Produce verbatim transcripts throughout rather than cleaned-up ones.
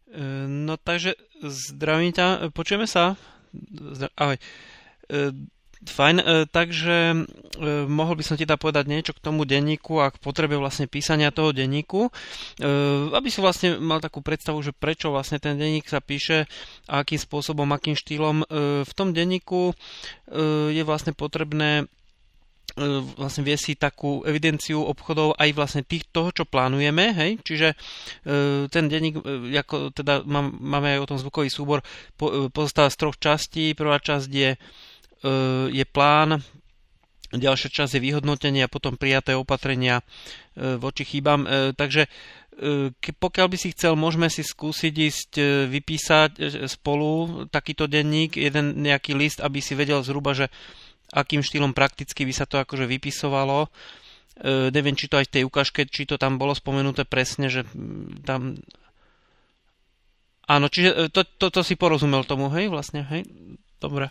E, No takže zdravím ťa, počujeme sa? Zdra- Ahoj. E, Fajn, e, takže e, mohol by som ti teda povedať niečo k tomu denníku a k potrebe vlastne písania toho denníku, e, aby si vlastne mal takú predstavu, že prečo vlastne ten denník sa píše a akým spôsobom, akým štýlom. E, V tom denníku e, je vlastne potrebné e, vlastne vie si takú evidenciu obchodov aj vlastne tých, toho, čo plánujeme, hej, čiže e, ten denník, e, ako teda mám, máme aj o tom zvukový súbor, po, e, pozostáva z troch častí. Prvá časť je, e, je plán, ďalšia časť je vyhodnotenie a potom prijaté opatrenia e, voči chýbam. E, takže e, ke, pokiaľ by si chcel, môžeme si skúsiť ísť e, vypísať e, spolu takýto denník, jeden nejaký list, aby si vedel zhruba, že akým štýlom prakticky by sa to akože vypisovalo. E, neviem, či to aj v tej ukážke, či to tam bolo spomenuté presne, že mm, tam... Áno, čiže e, to, to, to si porozumel tomu, hej, vlastne, hej? Dobre.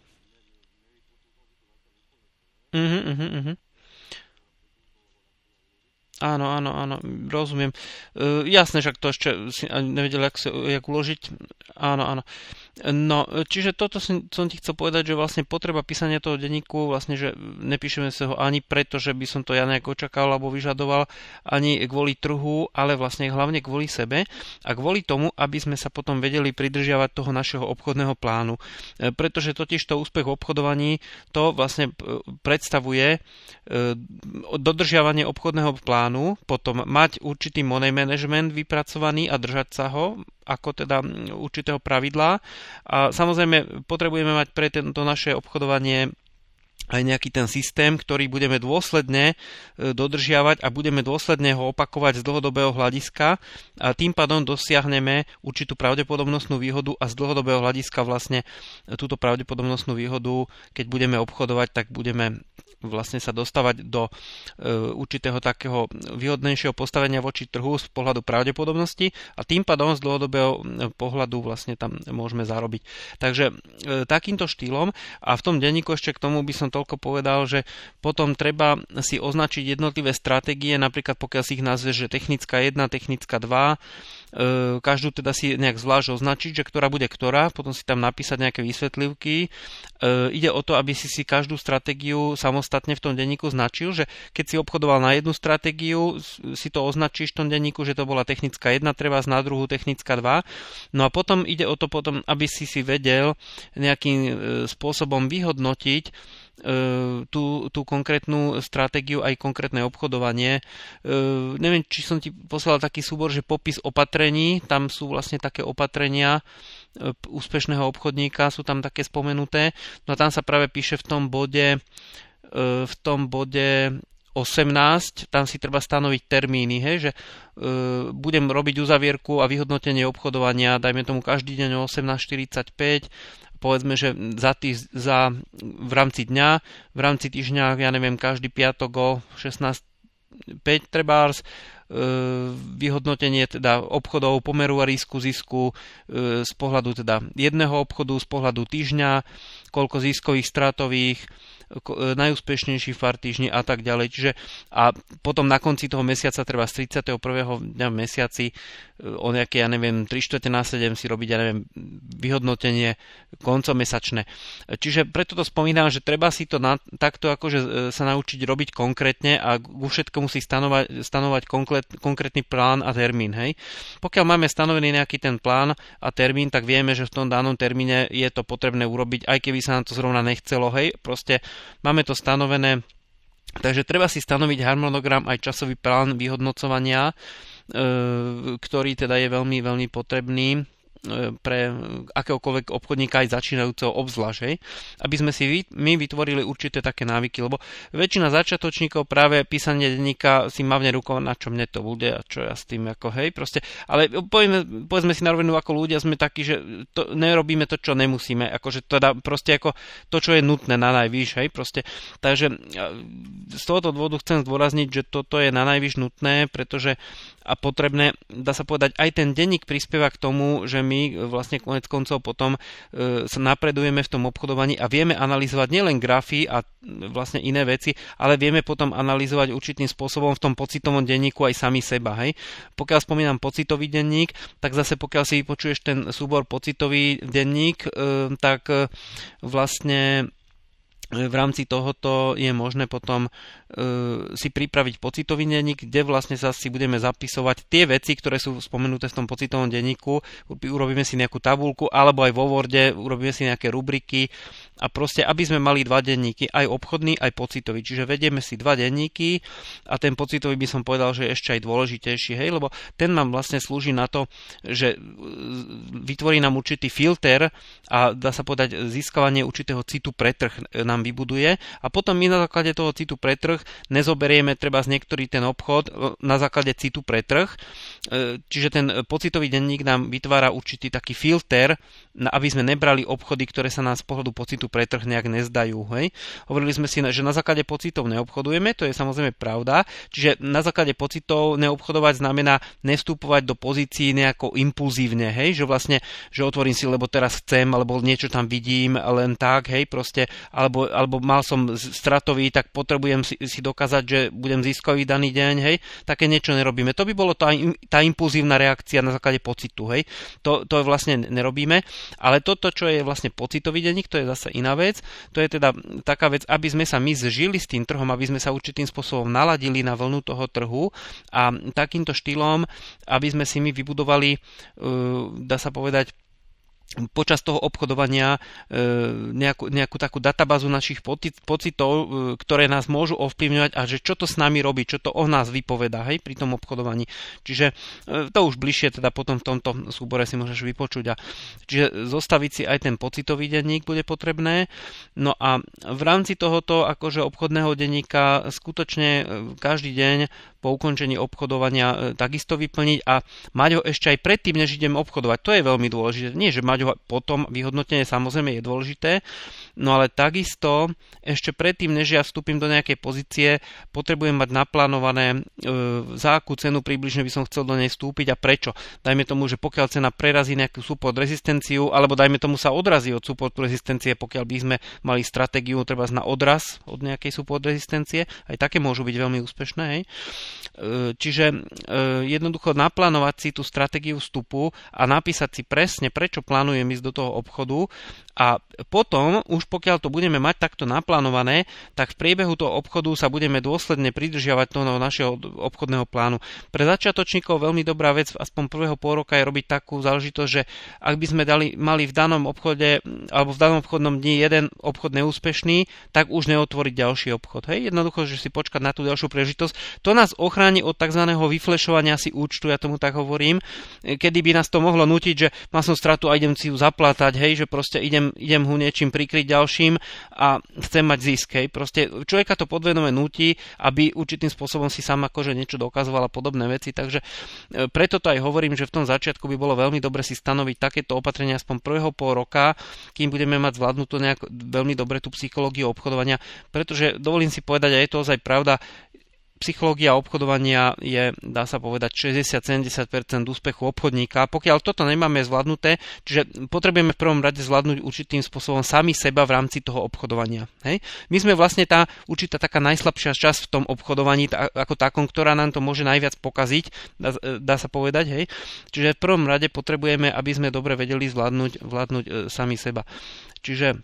Mhm, mhm, mhm. Áno, áno, áno, rozumiem. E, jasné, však to ešte si ani nevedel, jak, sa, jak uložiť. Áno, áno. No, čiže toto som, som ti chcel povedať, že vlastne potreba písania toho denníku, vlastne, že nepíšeme sa ho ani preto, že by som to ja nejak očakával alebo vyžadoval, ani kvôli trhu, ale vlastne hlavne kvôli sebe a kvôli tomu, aby sme sa potom vedeli pridržiavať toho našeho obchodného plánu. E, pretože totiž to úspech v obchodovaní to vlastne e, predstavuje e, dodržiavanie obchodného plánu, potom mať určitý money management vypracovaný a držať sa ho, ako teda určitého pravidla. A samozrejme potrebujeme mať pre tento naše obchodovanie aj nejaký ten systém, ktorý budeme dôsledne dodržiavať a budeme dôsledne ho opakovať z dlhodobého hľadiska a tým pádom dosiahneme určitú pravdepodobnostnú výhodu a z dlhodobého hľadiska vlastne túto pravdepodobnostnú výhodu, keď budeme obchodovať, tak budeme vlastne sa dostávať do e, určitého takého výhodnejšieho postavenia voči trhu z pohľadu pravdepodobnosti a tým pádom z dlhodobého pohľadu vlastne tam môžeme zarobiť. Takže e, takýmto štýlom a v tom denníku ešte k tomu by som toľko povedal, že potom treba si označiť jednotlivé stratégie, napríklad pokiaľ si ich nazveš, že technická jedna, technická dva, e, každú teda si nejak zvlášť označiť, že ktorá bude ktorá, potom si tam napísať nejaké vysvetlivky. E, ide o to, aby si si každú stratégiu samostatne v tom denníku značil, že keď si obchodoval na jednu stratégiu, si to označíš v tom denníku, že to bola technická jedna, treba na druhú technická dva. No a potom ide o to potom, aby si si vedel nejakým e, spôsobom vyhodnotiť Tú, tú konkrétnu stratégiu aj konkrétne obchodovanie. E, neviem, či som ti poslal taký súbor, že popis opatrení, tam sú vlastne také opatrenia e, úspešného obchodníka, sú tam také spomenuté. No a tam sa práve píše v tom bode e, v tom bode osemnásť, tam si treba stanoviť termíny, hej, že e, budem robiť uzavierku a vyhodnotenie obchodovania, dajme tomu každý deň o osemnásť štyridsaťpäť, povedzme, že za, tý, za v rámci dňa, v rámci týždňa, ja neviem, každý piatok o šestnásť päť trebárs, e, vyhodnotenie teda obchodov, pomeru a risku zisku e, z pohľadu teda jedného obchodu, z pohľadu týždňa, koľko ziskových, stratových, najúspešnejší v pár týždni a tak ďalej. Čiže a potom na konci toho mesiaca treba z tridsiateho prvého dňa v mesiaci o nejaké, ja neviem, tri štvrte na sedem si robiť, ja neviem, vyhodnotenie koncomesačné. Čiže preto to spomínam, že treba si to na, takto akože sa naučiť robiť konkrétne a ku všetkomu si stanovať, stanovať konkrét, konkrétny plán a termín. Hej. Pokiaľ máme stanovený nejaký ten plán a termín, tak vieme, že v tom danom termíne je to potrebné urobiť, aj keby sa nám to zrovna nechcelo. Hej. Proste máme to stanovené, takže treba si stanoviť harmonogram aj časový plán vyhodnocovania, e, ktorý teda je veľmi, veľmi potrebný pre akéhokoľvek obchodníka aj začínajúceho obzvlášť, hej, aby sme si vy, my vytvorili určité také návyky, lebo väčšina začiatočníkov práve písanie denníka si mavne rukou, na čo mne to bude a čo ja s tým, ako hej, proste, ale povedzme, povedzme si na rovinu, ako ľudia sme takí, že to, nerobíme to, čo nemusíme, akože teda proste ako to, čo je nutné na najvýš, hej, proste, takže z tohoto dôvodu chcem zdôrazniť, že toto je na najvýš nutné, pretože a potrebné, dá sa povedať, aj ten denník prispieva k tomu, že my my vlastne konec koncov potom sa napredujeme v tom obchodovaní a vieme analyzovať nielen grafy a vlastne iné veci, ale vieme potom analyzovať určitým spôsobom v tom pocitovom denníku aj sami seba. Hej. Pokiaľ spomínam pocitový denník, tak zase pokiaľ si vypočuješ ten súbor pocitový denník, tak vlastne v rámci tohoto je možné potom e, si pripraviť pocitový denník, kde vlastne sa si budeme zapisovať tie veci, ktoré sú spomenuté v tom pocitovom denníku. Urobíme si nejakú tabuľku, alebo aj vo Worde urobíme si nejaké rubriky a proste, aby sme mali dva denníky, aj obchodný, aj pocitový. Čiže vedieme si dva denníky a ten pocitový by som povedal, že je ešte aj dôležitejší, hej, lebo ten nám vlastne slúži na to, že vytvorí nám určitý filter a dá sa povedať získavanie určitého citu pre trh nám vybuduje a potom my na základe toho citu pre trh nezoberieme treba z niektorý ten obchod na základe citu pre trh. Čiže ten pocitový denník nám vytvára určitý taký filter, aby sme nebrali obchody, ktoré sa nám z pohľadu pocitu pre trh nejak nezdajú. Hej. Hovorili sme si, že na základe pocitov neobchodujeme, to je samozrejme pravda, čiže na základe pocitov neobchodovať znamená nevstupovať do pozícií nejako impulzívne, hej, že vlastne, že otvorím si, lebo teraz chcem, alebo niečo tam vidím, len tak, hej, proste, alebo alebo mal som stratový, tak potrebujem si, si dokázať, že budem získavý daný deň, hej, také niečo nerobíme. To by bolo tá, tá impulzívna reakcia na základe pocitu, hej. To, to vlastne nerobíme, ale toto, čo je vlastne pocitový denník, to je zase iná vec. To je teda taká vec, aby sme sa my zžili s tým trhom, aby sme sa určitým spôsobom naladili na vlnu toho trhu a takýmto štýlom, aby sme si my vybudovali, dá sa povedať, počas toho obchodovania nejakú, nejakú takú databázu našich pocitov, ktoré nás môžu ovplyvňovať a že čo to s nami robí, čo to o nás vypovedá, hej, pri tom obchodovaní. Čiže to už bližšie teda potom v tomto súbore si môžeš vypočuť. A čiže zostaviť si aj ten pocitový denník bude potrebné. No a v rámci tohoto akože obchodného denníka skutočne každý deň po ukončení obchodovania takisto vyplniť a mať ho ešte aj predtým, než idem obchodovať. To je veľmi dôležité. Nie, že mať ho potom, vyhodnotenie samozrejme je dôležité, no ale takisto ešte predtým, než ja vstúpim do nejakej pozície, potrebujem mať naplánované, e, za akú cenu približne by som chcel do nej vstúpiť a prečo. Dajme tomu, že pokiaľ cena prerazí nejakú support rezistenciu, alebo dajme tomu sa odrazí od support rezistencie, pokiaľ by sme mali stratégiu treba na odraz od nejakej support rezistencie, aj také môžu byť veľmi úspešné, hej. Čiže jednoducho naplánovať si tú stratégiu vstupu a napísať si presne, prečo plánujem ísť do toho obchodu a potom, už pokiaľ to budeme mať takto naplánované, tak v priebehu toho obchodu sa budeme dôsledne pridržiavať toho našeho obchodného plánu. Pre začiatočníkov veľmi dobrá vec, aspoň prvého pol roka je robiť takú záležitosť, že ak by sme dali, mali v danom obchode alebo v danom obchodnom dni jeden obchod neúspešný, tak už neotvoriť ďalší obchod. Hej? Jednoducho, že si počkať na tú ďalšiu príležitosť. To nás ochráni od tzv. Vyflešovania si účtu, ja tomu tak hovorím, kedy by nás to mohlo nútiť, že mal som stratu a idem si ju zaplatať, hej, že proste idem, idem ho niečím prikryť ďalším a chcem mať zisk, hej. Proste človeka to podvedome núti, aby určitým spôsobom si sám akože niečo dokazoval a podobné veci, takže preto to aj hovorím, že v tom začiatku by bolo veľmi dobre si stanoviť takéto opatrenia aspoň prvého pol roka, kým budeme mať zvládnutú nejak veľmi dobre tú psychológiu obchodovania, pretože dovolím si povedať, a je to ozaj pravda, psychológia obchodovania je, dá sa povedať, šesťdesiat až sedemdesiat percent úspechu obchodníka. Pokiaľ toto nemáme zvládnuté, čiže potrebujeme v prvom rade zvládnuť určitým spôsobom sami seba v rámci toho obchodovania. Hej? My sme vlastne tá určitá taká najslabšia časť v tom obchodovaní tá, ako takom, ktorá nám to môže najviac pokaziť, dá, dá sa povedať. Hej? Čiže v prvom rade potrebujeme, aby sme dobre vedeli zvládnuť, vládnuť e, sami seba. Čiže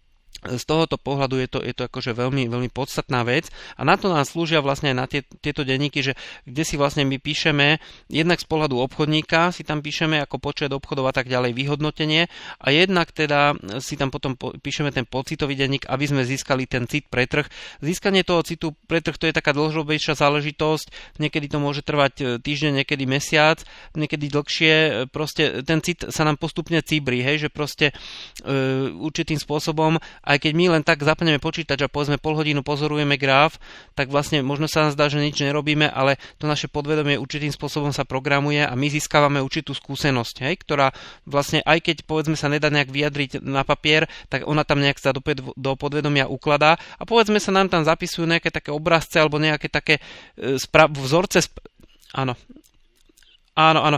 z tohoto pohľadu je to, je to akože veľmi, veľmi podstatná vec a na to nám slúžia vlastne aj na tie, tieto denníky, že kde si vlastne my píšeme jednak z pohľadu obchodníka si tam píšeme ako počet obchodov a tak ďalej vyhodnotenie a jednak teda si tam potom po, píšeme ten pocitový denník, aby sme získali ten cit pre trh. Získanie toho citu pre trh to je taká dlhodobejšia záležitosť, niekedy to môže trvať týždeň, niekedy mesiac, niekedy dlhšie, proste ten cit sa nám postupne cibrí, hej, že proste e, určitým spôsobom aj keď my len tak zapneme počítač a povedzme pol hodinu pozorujeme graf, tak vlastne možno sa nám zdá, že nič nerobíme, ale to naše podvedomie určitým spôsobom sa programuje a my získavame určitú skúsenosť, hej, ktorá vlastne aj keď povedzme sa nedá nejak vyjadriť na papier, tak ona tam nejak sa do, do podvedomia ukladá a povedzme sa nám tam zapisujú nejaké také obrazce alebo nejaké také spra- vzorce, sp- áno, Áno, áno.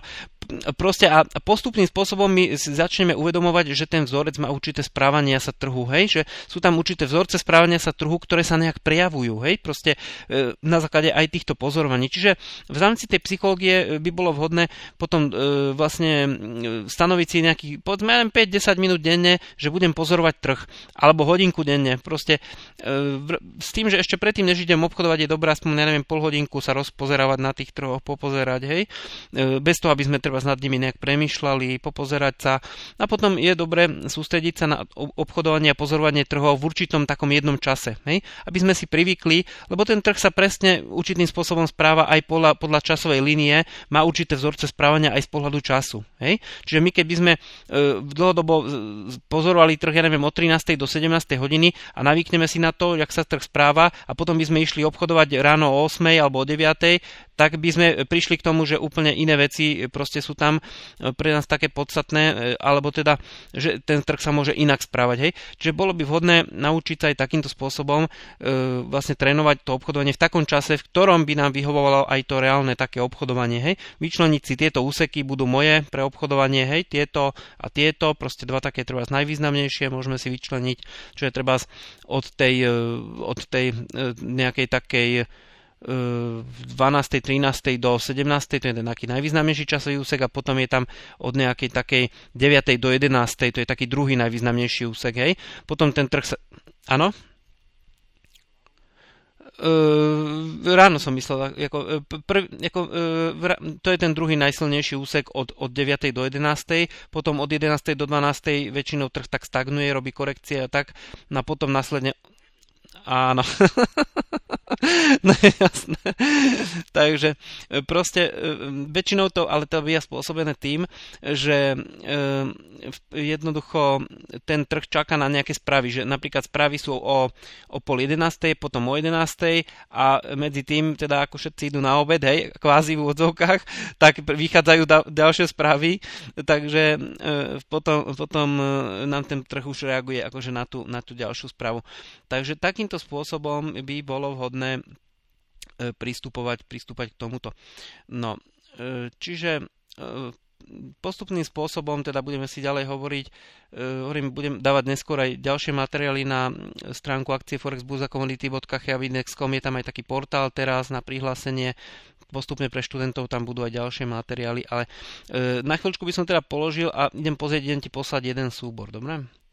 proste a postupným spôsobom my si začneme uvedomovať, že ten vzorec má určité správania sa trhu, hej, že sú tam určité vzorce správania sa trhu, ktoré sa nejak prejavujú, hej, proste e, na základe aj týchto pozorovaní. Čiže v rámci tej psychológie by bolo vhodné potom e, vlastne stanoviť si nejaký, povedzme, päť až desať minút denne, že budem pozorovať trh, alebo hodinku denne, proste e, v, s tým, že ešte predtým, než idem obchodovať, je dobré aspoň, ja neviem, pol hodinku sa rozpozerávať na tých trhoch, popozerať, hej, e, bez toho, aby sme treba nad nimi nejak premýšľali, popozerať sa. A potom je dobre sústrediť sa na obchodovanie a pozorovanie trhov v určitom takom jednom čase, hej? Aby sme si privykli, lebo ten trh sa presne určitým spôsobom správa aj podľa, podľa časovej línie, má určité vzorce správania aj z pohľadu času, hej? Čiže my keby sme e, dlhodobo pozorovali trh, ja neviem, od trinástej do sedemnástej hodiny a navykneme si na to, jak sa trh správa a potom by sme išli obchodovať ráno o ôsmej alebo o deviatej, tak by sme prišli k tomu, že úplne iné veci proste sú tam pre nás také podstatné, alebo teda, že ten trh sa môže inak správať. Hej. Čiže bolo by vhodné naučiť sa aj takýmto spôsobom e, vlastne trénovať to obchodovanie v takom čase, v ktorom by nám vyhovovalo aj to reálne také obchodovanie. Hej. Vyčleniť si tieto úseky budú moje pre obchodovanie, hej, tieto a tieto, proste dva také treba najvýznamnejšie, môžeme si vyčleniť, čo je treba od tej, od tej nejakej takej dvanástej, trinástej do sedemnástej, to je ten taký najvýznamnejší časový úsek a potom je tam od nejakej takej deviatej do jedenástej, to je taký druhý najvýznamnejší úsek, hej. Potom ten trh sa... Áno? Uh, ráno som myslel, ako, prv, ako, uh, to je ten druhý najsilnejší úsek od, od deviatej do jedenástej, potom od jedenástej do dvanástej väčšinou trh tak stagnuje, robí korekcie a tak, a potom následne áno. No je jasné. Takže proste väčšinou to, ale to je spôsobené tým, že jednoducho ten trh čaká na nejaké správy, že napríklad správy sú o, o pol jedenástej, potom o jedenástej a medzi tým, teda ako všetci idú na obed, hej, kvázi v úvodzovkách, tak vychádzajú da, ďalšie správy, takže potom, potom nám ten trh už reaguje akože na tú, na tú ďalšiu správu. Takže takýmto spôsobom by bolo vhodné pristupovať, pristúpať k tomuto. No, čiže postupným spôsobom teda budeme si ďalej hovoriť, hovorím, budem dávať neskôr aj ďalšie materiály na stránku akcie forex burza commodity bodka cheavindex bodka com, je tam aj taký portál teraz na prihlásenie, postupne pre študentov tam budú aj ďalšie materiály, ale na chvíľučku by som teda položil a idem pozrieť, idem ti poslať jeden súbor, dobre?